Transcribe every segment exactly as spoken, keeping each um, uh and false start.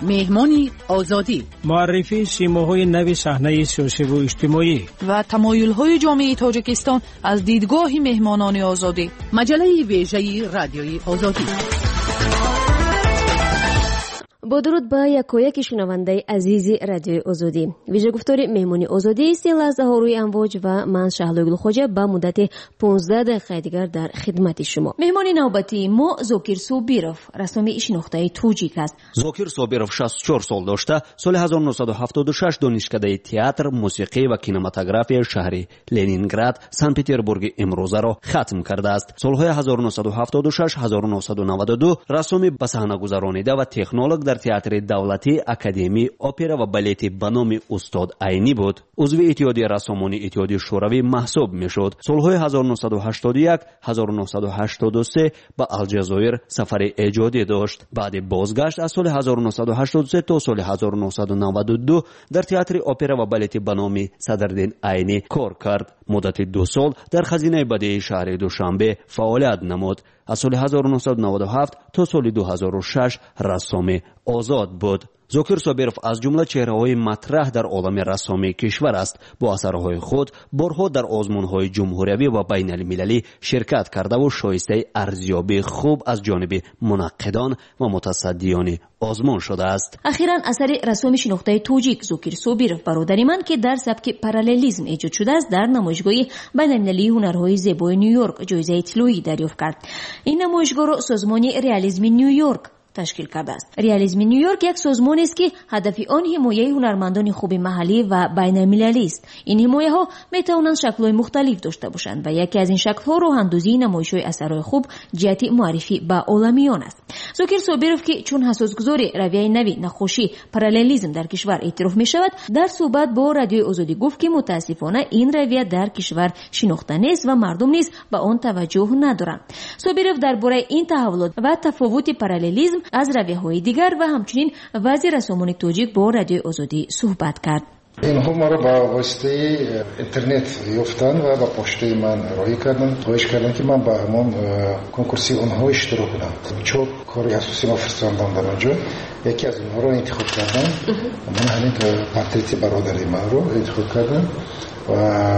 مهمانی آزادی، معرفی سیماهای نو صحنه سیاسی و اجتماعی و تمایل‌های جامعه تاجیکستان از دیدگاه مهمانان آزادی. مجله ویژه رادیوی آزادی. با درود به یکایک شنونده عزیز رادیوی آزادی. ویژه گفتار مهمانی آزادی است این لحظه ها روی امواج و من شهلوگل خوجه به مدت پانزده دقیقه دیگر در خدمت شما. مهمانی نوبتی ما زوکیر سوبیروف، رسمی شناخته توجیک است. زوکیر سوبیروف شصت و چهار سال داشته. سال هزار و نهصد و هفتاد و شش دانشکده تئاتر، موسیقی و کینماتوگرافی شهر لنینگراد، سن پترزبورگ امروزه را ختم کرده است. سالهای هزار و نهصد و هفتاد و شش هزار و نهصد و نود و دو رسمی به صحنه گذرانیده و تکنولوژ در تئاتر دولتی، اکادمی اپرا و بالت به نام استاد عینی بود. عضو اتحادیه رسامان اتحادیه شوروی محسوب میشد. سالهای هزار و نهصد و هشتاد و یک هزار و نهصد و هشتاد و سه به الجزایر سفر ایجادی داشت. بعد بازگشت از سال هزار و نهصد و هشتاد و سه تا سال هزار و نهصد و نود و دو در تئاتر اپرا و بالت به نام صدرالدین عینی کار کرد. مدت دو سال در خزینه بدیعی شهر دوشنبه فعالیت نمود. از سال هزار و نهصد و نود و هفت تا سال دو هزار و شش رسام آزاد بود. زوکیر سوبیروف از جمله چهره‌های مطرح در عالم رسامی کشور است. با اثرهای خود بارها در آزمون‌های جمهوری و بین المللی شرکت کرده و شایسته ارزیابی خوب از جانب منقدان و متصدیان آزمون شده است. اخیراً اثر رسامی شناخته توجیک زوکیر سوبیروف برادری من که در سبک پارالیلیسم ایجاد شده است در نمایشگاه بین المللی هنرهای زیبای نیویورک جایزه طلایی دریافت کرد. این نمایشگاه را سازمان رئالیسم نیویورک تشکیل کرده است. رئالیسم نیویورک یک سازمان است که هدف آن حمایت هنرمندان خوب محلی و بین المللی است. این حمایت ها می توانند شکل‌های مختلف داشته باشند و یکی از این شکل‌ها راه‌اندازی نمایش‌های اثرهای خوب جهت معرفی به عالمیان است. زوکیر سوبیروف که چون اساسگذار رویه نوی نقاشی پارالیلیسم در کشور اعتراف می شود، در صحبت با رادیوی آزادی گفت که متاسفانه این رویه در کشور شناخته نیست و مردم نیز به آن توجه ندارند. سوبیروف درباره این تحولات و تفاوت پارالیلیسم از رویه‌های دیگر و همچنین وضع رسامان توجیک با رادیوی آزادی صحبت کرد. اینها ما رو با واسطه اینترنت یافتن و با پشته من راهی کردن، خواهش کردن که من با همون کنکورسی اونها اشتراک کنم. چون کاری اساسی ما فرستادم در اونجا، یکی از اونها رو انتخاب کردم. من همین پورتریت برادری من رو انتخاب کردم و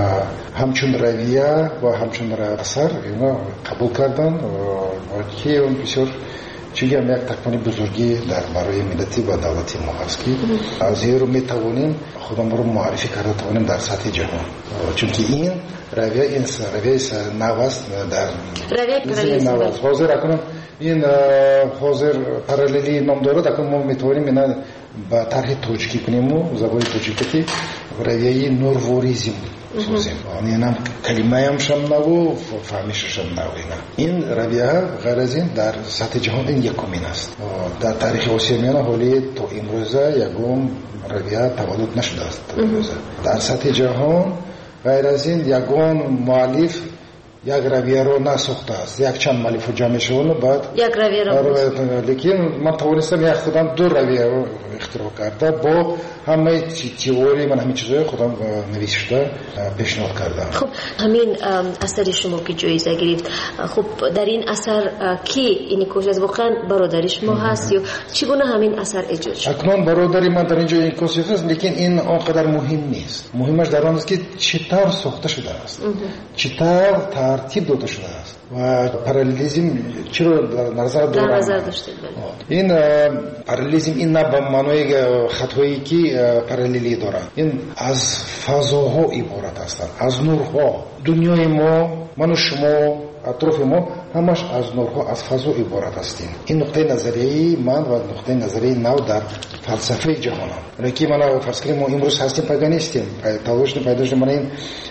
همچون رویه و همچون اثر اینا قبول کردن و که اون بسیار چیزی هم یک تکمانی بزرگی در برای ملتی و دولتی ما هست که از این رو می توانیم خودم رو معرفی کرده توانیم در سطح جهان، چون که این رویه این رویه نو است در رویه نو است. حاضر اکنون این حاضر پارالیلی نام دارد، اکنون ما می توانیم اینا با طرح توجیکی کنیم و زبان توجیکی رویه نورواریزم سازیم. این هم کلمه هم شم نو فهمیش شم نو. این رویه غیر از این در سطح جهان این یکمین است. در تاریخ آسیاییان حالی تا امروزه یکم رویه تولد نشده است. در سطح جهان غیر از این یکم مؤلف یک رویه رو نساخته است. یک چند مؤلف رو جمع شدن بعد یک رویه رو، لیکن من توانستم یک خودم دو رویه رو اختراع کرده با همه تئوری من همین چیزای خودم نوشته پیشنهاد کردم. خب همین اثر شما که جایزه گرفت، خب در این اثر کی این کوشش از واقعا برادری شما هست یا چگونه همین اثر ایجاد شد؟ اکنون برادری من در اینجا این کوشش هست، لیکن این آنقدر مهم نیست. مهمش در آن است که چطور ساخته شده است، چطور ترتیب داده شده است و پارالیلیسم چرا در نظر داشته. این پارالیلیسم این نه به معنای خطایی که پارالیلی دارد. این از فضاها عبارت هستند، از نورها. دنیای ما، من و شما، اطراف ما همش از نورها، از فضا عبارت هستیم. این نقطه نظری من و نقطه نظری نو در فلسفه جهان هم. که من فرض کنیم ما امروز هستیم پاگانیستیم، تلاش پیدا شد من این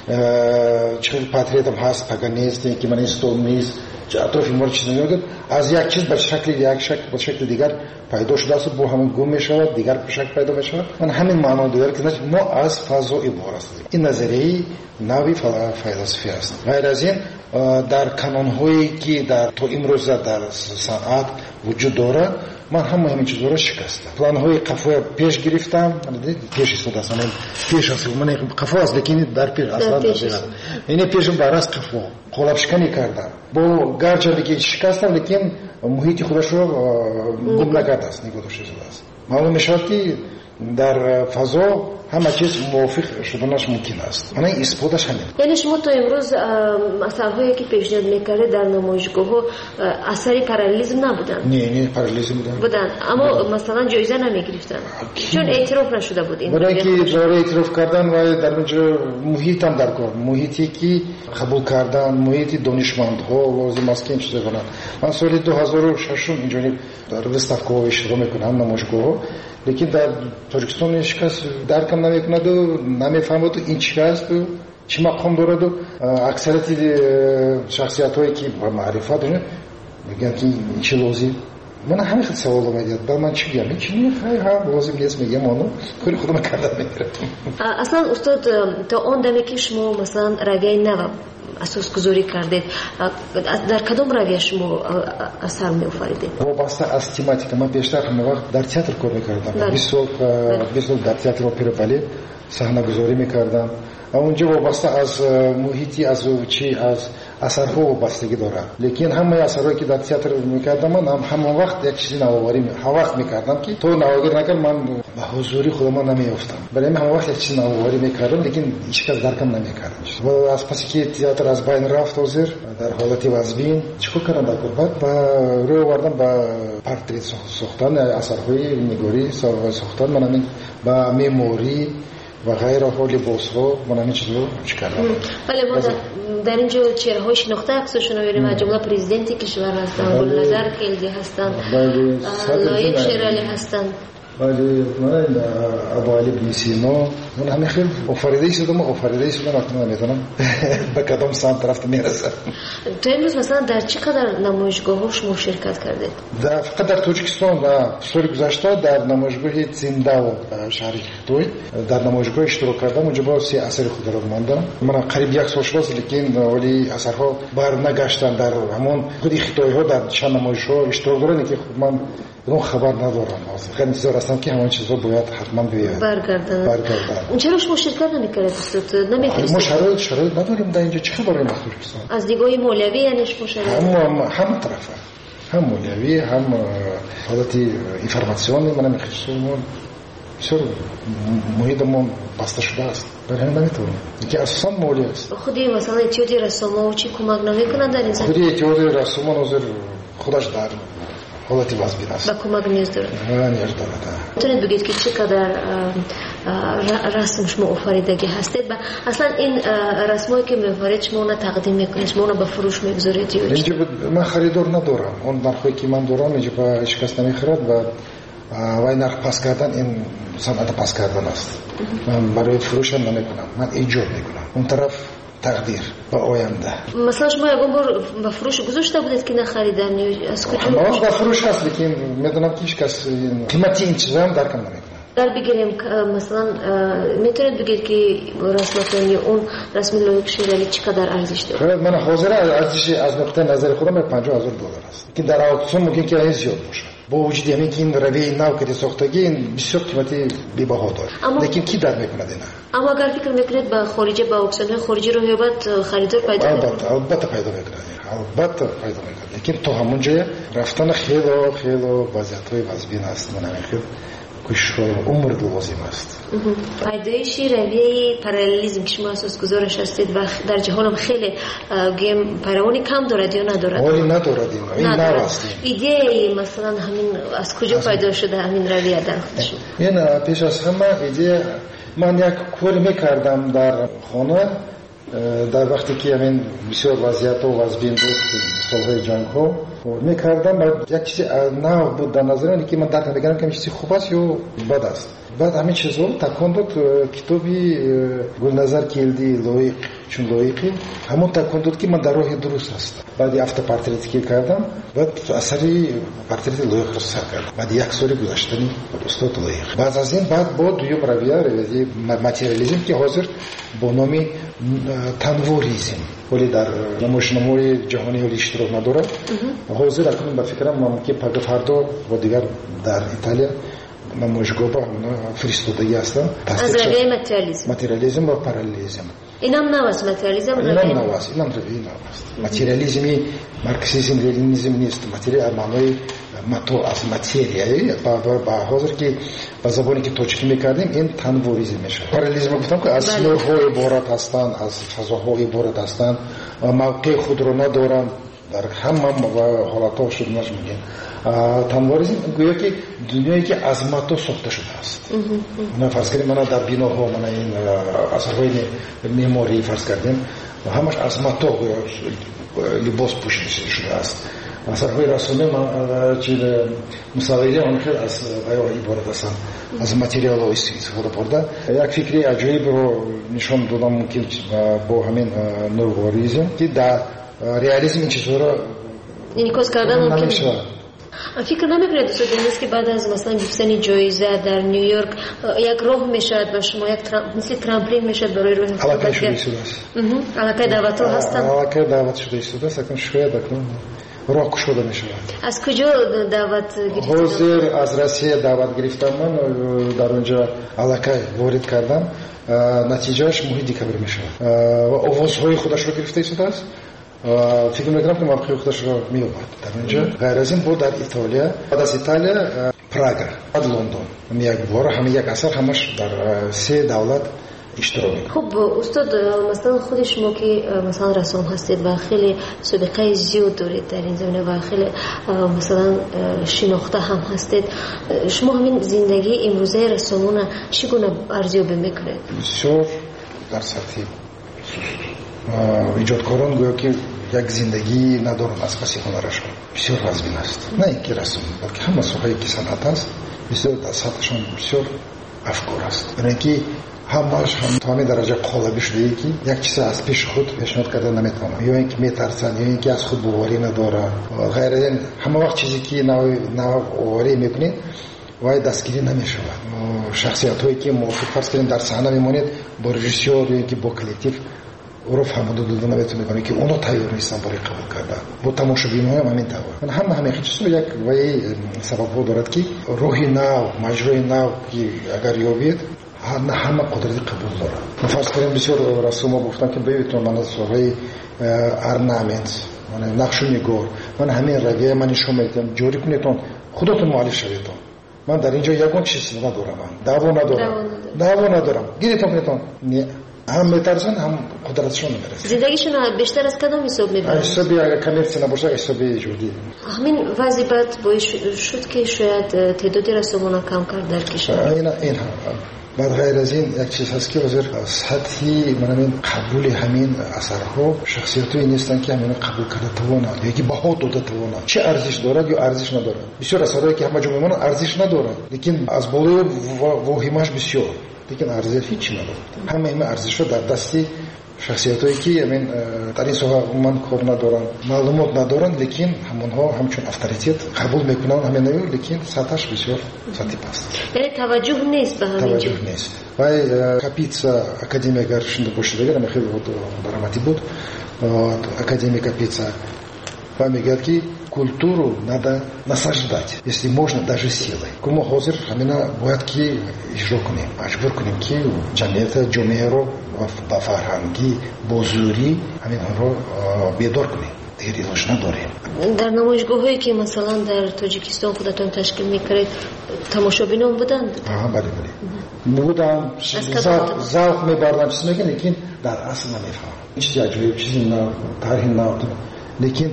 چه پاتریت هم هست پاگانیستی که من این ستون نیست اطراف ما چیز نمیگه، از یک چیز به شکل یک شکل به شکل دیگر پیدا شده است، با همون گم میشود، دیگر به شکل پیدا میشود. من همین معنا داره که ما از فضا عبارت هستیم. این نظریه نوی فلسفی است. غیر از این در کانون‌هایی که در تو امروز در صنعت وجود دارد من هم همین چیزا رو شکستم. پلان‌های قفا پیش گرفتم، پیش استفاده اصلا پیش اصلا من قفا است، لیکن در پیش اصلا این پیشم براست قفا قلابشکنی کردن با گرچه که شکست لیکن محیط خودش رو گم نکرده است نگاه داشته است. معلوم میشود که در فضا همه چیز موافق شدنش ممکن است. من این اثباتش همین. یعنی شما تا امروز اثرهایی که پیشنهاد میکرده در نمایشگاه اثری پارالیزم نبودن؟ نه نه پارالیزم بودن. بودن اما مثلا جایزه نمیگرفتن چون اعتراف نشده بود. این برای اینکه برای اعتراف کردن و در اونجا محیط هم در کار محیطی که قبول کردن محیط دانشمندها لازم است که این چیزا کنن. من سال دو هزار و شش اینجوری در وستافکو اشتراک میکنم نمایشگاه لیکن در تاجیکستان هیچ کس درکم نمیکند و نمیفهمد این چی است و چی مقام دارد و اکثریت شخصیت هایی که با معرفت دارن میگن که این چی لازم. من همین خیلی سوال میاد با من چی بگم چی میخوای ها لازم نیست میگم اونو کاری خودم کردم میگیرم. اصلا استاد تا اون دمی که شما مثلا رویه نو اساس گذاری کردید در کدام رویه شما اثر می‌آفریدید؟ وابسته از تماتیک من بیشتر همه وقت در تئاتر کار می‌کردم. بیست سال بیست سال در تئاتر اپرا بالت صحنه گذاری می‌کردم. اونجا وابسته از محیطی از چی از اثرها وابستگی دارد. لیکن همه اثرهایی که در تئاتر می‌کردم من هم همه وقت یک چیزی نوآوری هر وقت می‌کردم که تو نوآوری نکرد من به حضوری خودم نمی‌افتم. برای من همه وقت یک چیزی نوآوری می‌کردم لیکن هیچ کس درکم نمی‌کرد. و از پس که تئاتر از بین رفت حاضر در حالت وزبین چیکار کردم در بعد با روی آوردم با پورتریت ساختن اثرهای نگاری ساختن من با مموری و غیر حال لباس‌ها من همین چیزا چی کردم. ولی ما در اینجا چهره‌های شناخته عکسشون رو می‌بینیم از جمله پرزیدنت کشور هستن گلنظر کلدی هستن لایق شیرالی هستن ولی من ابو علی بن سینا من همین خیلی آفریده شدم آفریده شدم اکنون نمی‌دونم به کدام سمت رفت میرسم. تو امروز مثلا در چه قدر نمایشگاه‌ها شما شرکت کردید؟ در فقط در تاجیکستان و سال گذشته در نمایشگاه زنده و شهر خطوی در نمایشگاه اشتراک کردم. اونجا با سی اثر خود را ماندم. من قریب یک سال شد لیکن ولی اثرها بر نگشتن در همون خود خطوی ها در چند نمایشگاه اشتراک دارن که من اون خبر ندارم. خیلی انتظار هستم که همون چیزا باید حتما بیاد برگردن. برگردن. چرا شما شرکت نمی‌کردید استاد؟ نمی‌فرستید؟ ما شرایط شرایط نداریم در اینجا چه خبری مخصوص هستن؟ از دیدگاه مولوی یعنی شما شرایط هم هم طرفه هم مولوی هم حالت اینفورماسیون من می‌خواستم چرا محیطمون بسته شده است برای همین نمیتونیم که اساساً مولی است. خودی مثلا اتیادی رسوما و چی کمک نمیکنن در این زمینه؟ خودی اتیادی رسوما نظر خودش در حالتی وزبین است. با کمک نیاز داره. نه نیاز داره. میتونید بگید که چقدر رسم شما آفریدگی هستید و اصلا این رسمایی که می‌آفرید شما اون تقدیم میکنید شما اون به فروش میگذارید یا اینجا من خریدار ندارم. اون نرخی که من دارم اینجا با هیچ کس نمیخرد و وای نرخ پس کردن این صنعت پس کردن است. من برای فروش هم نمیکنم. من ایجاد میکنم. اون طرف تقدیر با آینده. مثلا شما یکم بار به فروش گذاشته بودید که نخریدن از کجا؟ ما به فروش هست لیکن میدونم که هیچ کس قیمتی این چیزا هم درک نمیکنه. در بگیریم مثلا میتونید بگید که رسمتانی اون رسم لایق شیرالی چقدر ارزش داره؟ من حاضر ارزش از نقطه نظر خودم پنجاه هزار دلار است. که در اکسیون ممکن که این زیاد باشه. با وجود همین که این روی نو که ساختگی این بسیار قیمتی بی‌بها داره. لیکن کی در میکنه دینا؟ اما اگر فکر میکنید با خارجی با اکسیون خارجی رو هیبت خریدار پیدا میکنه؟ البته البته پیدا میکنه. البته پیدا میکنه. لیکن تو همون جای رفتن خیلی خیلی وضعیت‌های وزبین است. من همین خیلی کش عمر لازم است. پیدایش رویه پارالیزم که شما اساس گذارش هستید و در جهان هم خیلی گیم پیروانی کم دارد یا ندارد؟ ولی ندارد این نو است. ایده مثلا همین از کجا پیدا شده همین رویه در خودشون؟ این پیش از همه ایده من یک کار میکردم در خانه در وقتی که همین بسیار وضعیت و وضبین بود سالهای جنگ ها میکردم و یک چیزی نو بود در نظرم که من درک نمیکردم که چیزی خوب است یا بد است. بعد همین چیزا تکان داد کتابی گلنظر کلدی لایق چون لایقی همون تکان داد که من در راه درست هستم. بعد هفته پورتریت که کردم بعد اثری پورتریت لایق رو سر کردم. بعد یک سال گذشتنی استاد لایق. بعد از این بعد با دوم رویه رویه ماتریالیسم که حاضر با نام تنوریسم ولی در نمایشنامه‌های جهانی ولی اشتراک نداره. حاضر اکنون به فکرم من که پگاه فردا و دیگر در ایتالیا نمایشگاه با فرستادگی هستم. از رویه ماتریالیسم ماتریالیسم و پارالیزم اینم نواست ماتریالیسم اینم نواست اینم روی نواست ماتریالیسمی مارکسیسم لنینیسم نیست ماتریال معنای ماتو از ماتریایی با با حاضر که با زبانی که توجیه میکردیم این تنوریزم میشه پارالیزم گفتم که از نورهای عبارت هستند از فضاهای عبارت هستند موقع خود رو ندارن در همه حالتها شد نمیگن تنوریزم گویا که دنیایی که از ماتو ساخته شده است من فرض کردیم من در بیناها من این اثرهای معماری فرض کردیم همش از ماتو لباس پوشیده شده است اثرهای رسومی من چیز مصوری آن خیلی از غیار عبارت هستند از ماتریال ها استفاده برده یک فکری عجیب رو نشان دادم ممکن با همین نورواریزم که در ریالیسم این چیزها را انعکاس کردن ممکن فکر نمیکنید دوست دارید که بعد از مثلا گرفتن جایزه در نیویورک یک راه میشد و شما یک مثل ترامپولین میشد برای روی علاقه شده شده است علاقه دعوت ها هستن علاقه دعوت شده شده است اکنون شاید اکنون راه کشوده میشه از کجا دعوت گرفتید؟ حاضر از روسیه دعوت گرفتم من در اونجا علاقه وارد کردم نتیجهش ماه دکبر میشه و آوازهای خودش رو گرفته شده است فکر میکنم که موقعی خودش رو میومد در اونجا غیر از این بود در ایتالیا بعد از ایتالیا پراگ بعد لندن یک بار همه یک اثر همش در سه دولت اشتراک. خب استاد مثلا خود شما که مثلا رسام هستید و خیلی سابقه زیاد دارید در این زمینه و خیلی مثلا شناخته هم هستید شما همین زندگی امروزه رسامون چگونه ارزیابی میکنید؟ بسیار در سطح ایجادکاران گویا که یک زندگی ندارن از پس هنرشون بسیار رزمین است نه اینکه رسم بلکه همه سوهایی که صنعت است بسیار در سطحشون بسیار افکار است برای اینکه همش هم تا همین درجه قالبی شده ای که یک چیز از پیش خود پیشنهاد کرده نمیتونه یا اینکه میترسن یا اینکه از خود باوری نداره غیر از این همه وقت چیزی که نوع باوری میکنید وای دستگیری نمیشه شخصیت هایی که موافق فرض کنیم در صحنه میمونید با رژیسور یا اینکه با کلکتیو رو فهمیده داده نمیتونه کنه که اونو تیار نیستن برای قبول کردن با تماشاگران هم همین طور من هم همین چیزا یک وای سبب دارد که روحی نو مجرای نو که اگر یابید نه همه قدرت قبول داره من فرض کنیم بسیار رسوما گفتن که ببینید من از سوره ارنامنت من نقش نگار من همین رویه من نشون میدم جوری کنیتون خودتون مؤلف شویتون من در اینجا یگان چیز ندارم من دعوا ندارم دعوا ندارم گیرتون کنیتون نه هم میترسن هم قدرتشون نمیرسن زندگیشون بیشتر از کدام حساب میبرن حسابی اگر کمرسی نباشه حسابی جودی همین وضعیت باعث شد که شاید تعدادی رسومانا کم کرد در کشور این این بعد غیر از این یک چیز هست که وزیر سطحی من همین قبول همین اثرها شخصیتایی نیستن که همین قبول کرده توانند یا که بها داده توانند چه ارزش دارد یا ارزش ندارد بسیار اثرهایی که همه جا میمونن ارزش ندارد لیکن از بالای واهمش بسیار لیکن ارزش هیچی ندارد همه این ارزش رو در دستی شخصیتایی که همین در این سوها من کار ندارن معلومات ندارن لیکن همونها همچون اتوریته قبول میکنن همین نمیو لیکن سطحش بسیار سطحی پست یعنی توجه نیست به همین توجه نیست وای کاپیتسا академия гаршинда бошидагар ами хеле буд барамати буд академия капица фамигад ки культуру надо насаждать, если можно, даже силой. Кому хозер, хамина бояд ки ижро куним, ажбур куним ки ҷамъията ҷомеаро ба фарҳангӣ, бо зӯрӣ ҳаминҳоро бедор куним. Дигар илоҷ надорем. در نمایشگاه‌هایی که مثلا در تاجیکستان خودتون تشکیل می‌کردید تماشابینان بودند؟ آها بله بله. بودن ذوق می‌بردن چیز میگن لیکن در اصل نمی‌فهمن. چیزی عجیب چیزی نه طرحی نه لیکن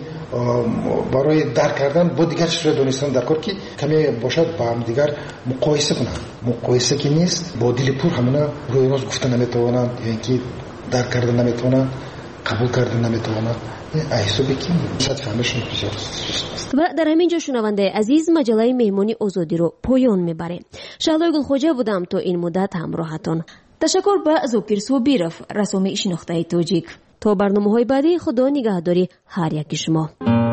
برای درک کردن با دیگر چیزا دونستن در کار که کمی باشد با هم دیگر مقایسه کنند مقایسه که نیست با دل پر همونا روی راست گفتن نمیتوانند یا اینکه درک کردن نمیتوانند قبول کردن نمیتوانند احسابی که شاید فهمشون بسیار است. و در همین جا شنونده عزیز مجله مهمانی آزادی رو پایان میبره. شهلای گلخوجه بودم تا این مدت همراهتان. تشکر به زوکیر سوبیرف رسوم شناخته تاجیک. تا برنامه‌های بعدی خدا نگهداری هر یک شما.